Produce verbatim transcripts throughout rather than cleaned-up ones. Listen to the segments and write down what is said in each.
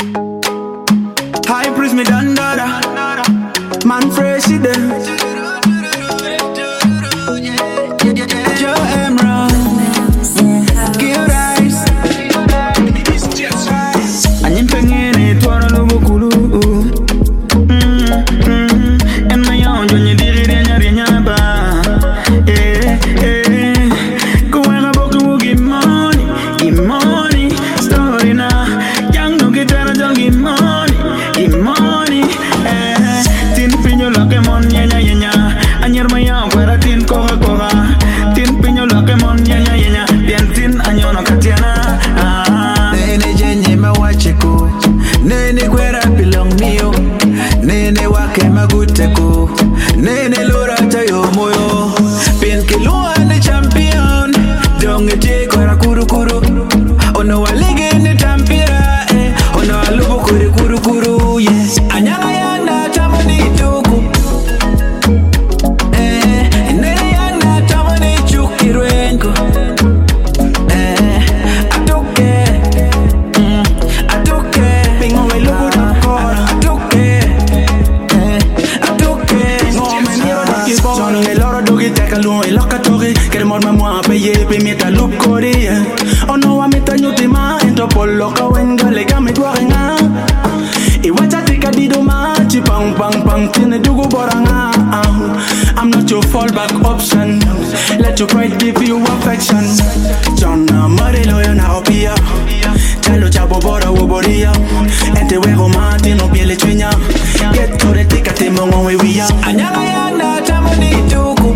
High priest me dandada, man fresh it there. Joe Emerald, give rice. Anyin pengene tuara lubu kulu. En my own jonye diri renya renya ba. Eh eh, go and a book to give money, give money. Story na, young no get better don't give money, give money. Eh, tin pinyo loke mon yenya yenya. Anyer my own para tin koga koga. Tin pinyo loke mon yenya yenya. Bien tin anyono katiana. Nene jenye mawacheko, nene kwera belong mio, nene wake maguteko, nene lora tayo moyo. Pin kilua ne champion, donge te kwera kuru kuru. Ono walige ne tampira, eh. Ono alubu kuru kuru kuru, yes. Anyala yana tamani tuku, eh. Nene yana tamani chukirenko. Oh no, I'm a new team, and to pull loca when the leg I'm going out. It was a tick, I did a match, pang pang pang, tin a dugo boranga. I'm not your fallback option. Let your pride give you affection. John, Mari Loyan, I'll be up. Tell Chabo Bora Woboria. And the way Martin no Piele Twina. Get to the ticket, the moment we are. Anyana, Tamani Duku.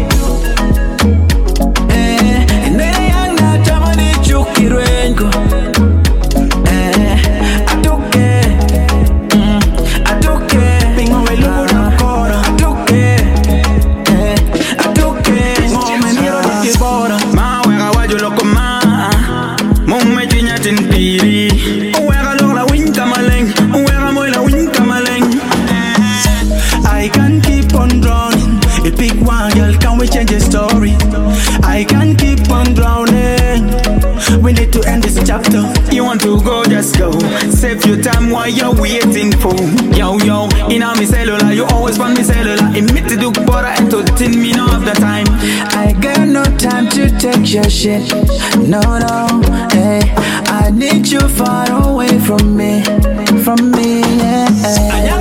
Kirengo, eh, atuke, mm, atuke, pingo welu nakora, atuke, eh, atuke, ngome niro kibora, ma wega wajo loko ma, mume jinya tinpiri, wega lola winka maleng, wega moila winka maleng. I can keep on drowning, a big one girl, can we change the story? I can keep on drowning. We need to end this chapter. You want to go, just go. Save your time while you're waiting for. Yo, yo, in a me cellular, you always want me cellular. Emit to do butter and to tin me no of the time. I got no time to take your shit. No, no, hey. I need you far away from me. From me, yeah.